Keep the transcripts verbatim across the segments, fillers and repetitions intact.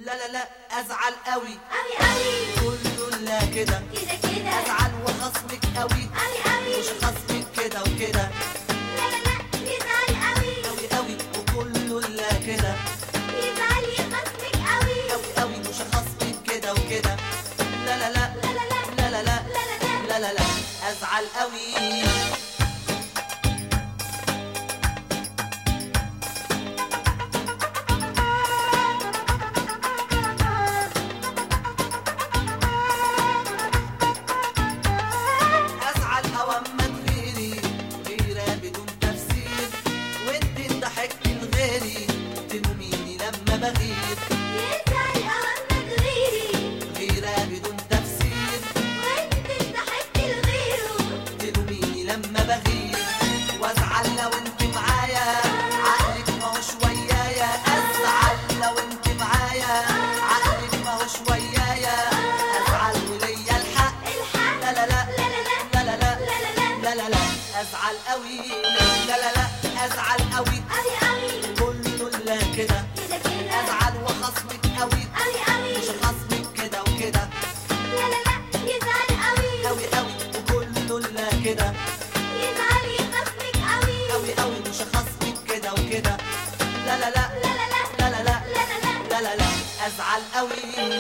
لا لا لا ازعل قوي قوي قوي كله لا كده كده كده ازعل وخصمك قوي قوي قوي مش خصمك كده وكده لا لا لا يزعل قوي قوي قوي وكله لا كده يزعل يخصمك قوي قوي قوي مش خصمك كده وكده لا لا لا لا لا لا لا لا لا لا لا لا لا لا ازعل قوي بغير يزعل أهمك غيري غيرة بدون تفسير وانت ضحكت لغيره تلوميني لما بغير وازعل لو انت معايا عقلك ماهوش ويايا ازعل لو انت معايا عقلك ماهوش ويايا ازعل وليا الحق الحق لا لا لا لا لا لا لا لا لا لا لا لا ازعل قوي لا لا لا ازعل قوي قوي قوي كله لا كده كده كده ازعل وخصمك قوي قوي قوي مش خصمك كده وكده لا لا لا يزعل قوي قوي قوي وكله لا كده يزعل يخصمك قوي قوي قوي مش خصمك كده وكده لا لا لا لا لا لا لا لا لا لا لا لا لا لا ازعل قوي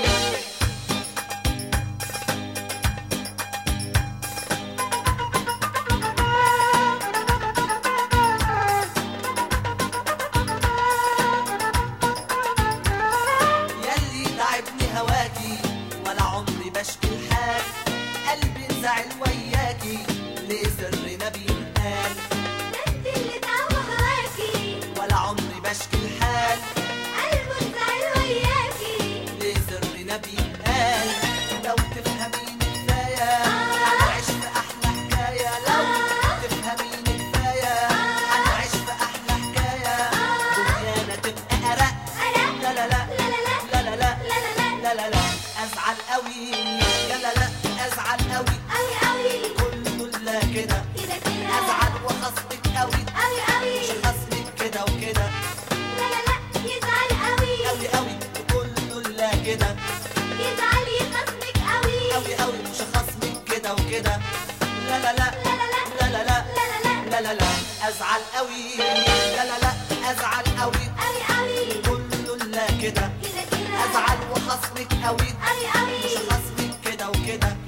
ولا عمري بشكي الحال قلبي انزعل وياكي ليه سرنا بينقال انت اللي تعوى هواكي ولا عمري بشكي الحال قلبه انزعل وياكي ليه سرنا بينقال لو تفهميني كفايه هنعيش في احلى حكايه لو تفهميني كفايه هنعيش في احلى حكايه دنيانا تبقى ارق لا لا لا لا لا لا لا لا لا ازعل قوي لا لا لا ازعل قوي قوي قوي كله لا كده كده كده ازعل وخصمك قوي قوي قوي مش خصمك كده وكده لا لا لا يزعل قوي قوي قوي كله لا كده يزعل يخصمك قوي قوي قوي مش خصمك كده وكده لا لا لا لا لا لا لا لا لا لا لا لا لا ازعل قوي لا لا لا ازعل قوي قوي قوي كله لا كده كده كده ازعل وخصمك قوي قوي قوي مش خصمك كده وكده